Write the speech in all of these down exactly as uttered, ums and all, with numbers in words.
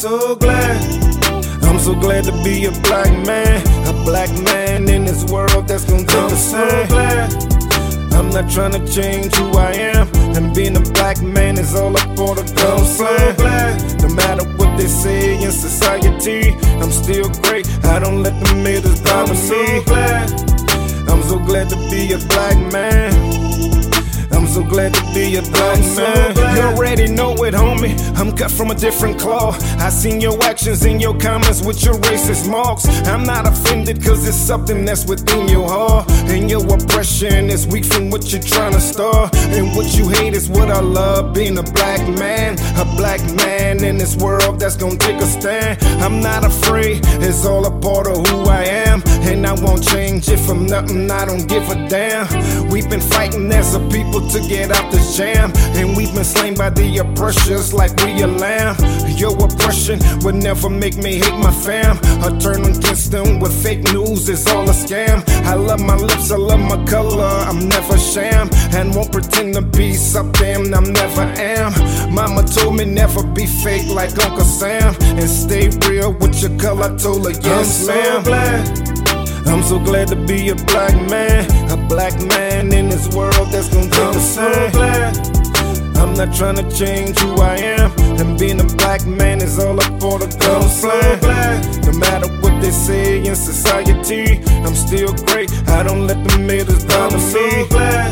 so glad. I'm so glad to be a black man, a black man in this world that's gonna take a stand. I'm not trying to change who I am, and being a black man is all a part of God's plan. No matter what they say in society, I'm still great. I don't let the haters bother me. I'm so glad to be a black man. I'm so glad to be a black man. You already know it, homie. I'm cut from a different cloth. I seen your actions and your comments with your racist marks. I'm not offended cause it's something that's within your heart. And your oppression is weak from what you're trying to start. And what you hate is what I love, being a black man. A black man in this world that's gonna take a stand. I'm not afraid, it's all a part of who I am. And I won't change it from nothing, I don't give a damn. We've been fighting as a people to get out this jam, and we've been slain by the oppressors like we a lamb. Your oppression would never make me hate my fam. I turn against them with fake news, it's all a scam. I love my lips, I love my color, I'm never sham, and won't pretend to be something I'm never am. Mama told me never be fake like Uncle Sam, and stay real with your color. I told her yes, ma'am. I'm so glad to be a black man, a black man in this world that's gonna take a stand. I'm not trying to change who I am, and being a black man is all a part of God's plan. No matter what they say in society, I'm still great. I don't let the haters bother me.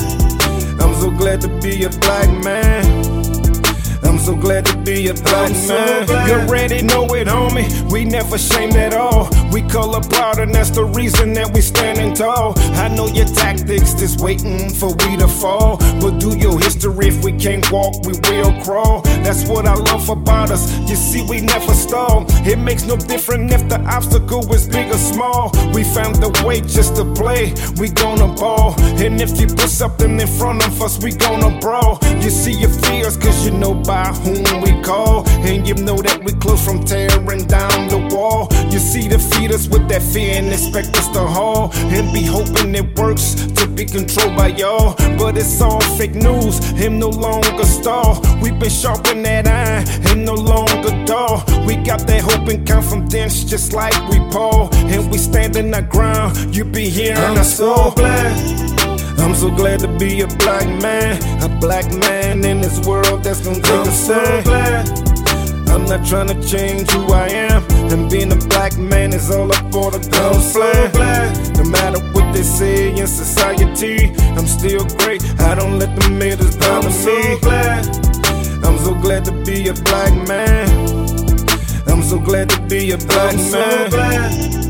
I'm so glad to be a black man. I'm so glad to be a black man. You already know it, homie. We never shamed at all. We color proud, and that's the reason that we standing tall. I know your tactics, just waiting for we to fall. But do your history, if we can't walk, we will crawl. That's what I love about us. You see, we never stall. It makes no difference if the obstacle is big or small. We found the way just to play. We gonna ball. And if you put something in front of us, we gonna brawl. You see your fears, cause you know by whom we call, and you know that we close from tearing down the wall. You see the feed us with that fear and expect us to haul, and be hoping it works to be controlled by y'all. But it's all fake news, him no longer stall. We've been sharpening that iron, him no longer dull. We got that hope and confidence just like we Paul, and we standing our ground. You be hearing us so glad. I'm so glad to be a black man, a black man in this world that's gonna take a stand. I'm not trying to change who I am, and being a black man is all a part of God's plan. No matter what they say in society, I'm still great. I don't let the haters bother me. I'm so glad to be a black man. I'm so glad to be a black man.